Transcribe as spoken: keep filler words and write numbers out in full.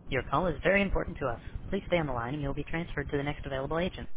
Your call is very important to us. Please stay on the line and you'll be transferred to the next available agent.